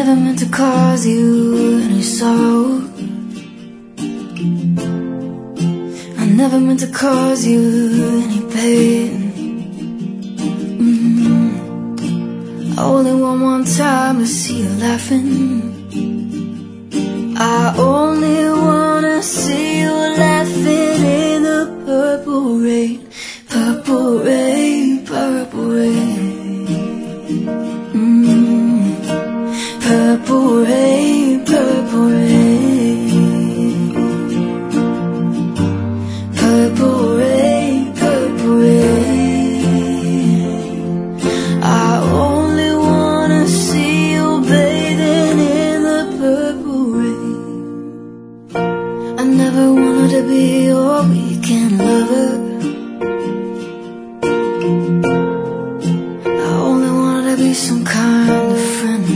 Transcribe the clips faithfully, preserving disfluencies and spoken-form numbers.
never meant to cause you any sorrow. I never meant to cause you any pain. mm. I only want one time to see you laughing. I only wanna see you laughing in the purple rain. Purple rain, purple rain. mm. Purple rain, purple rain. Purple rain, purple rain. I only wanna see you bathing in the purple rain. I never wanted to be your weekend lover. I only wanted to be some kind of friend.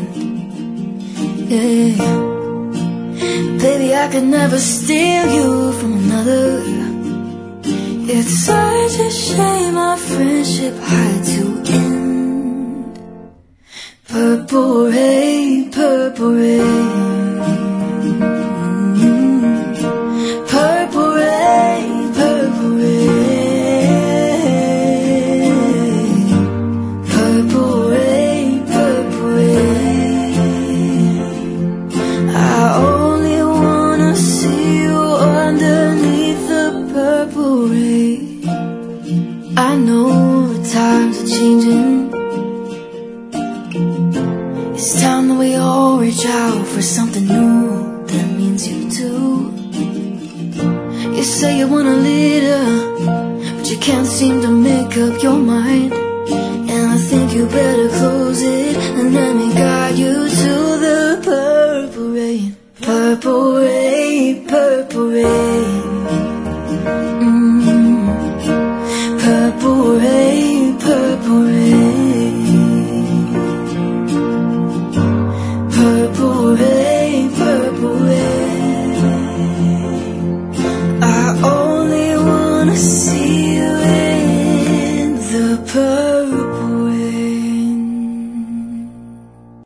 Yeah. Baby, I could never steal you from another. It's such a shame our friendship had to end. Purple rain, purple rain. Purple rain, purple rain. Purple rain, purple rain. I only wanna see you underneath the purple rain. I know the times are changing. It's time that we all reach out for something new that means you too. You say you want a leader, but you can't seem to make up your mind. And I think you better close it and let me guide you to the purple rain. Purple rain, purple rain. mm.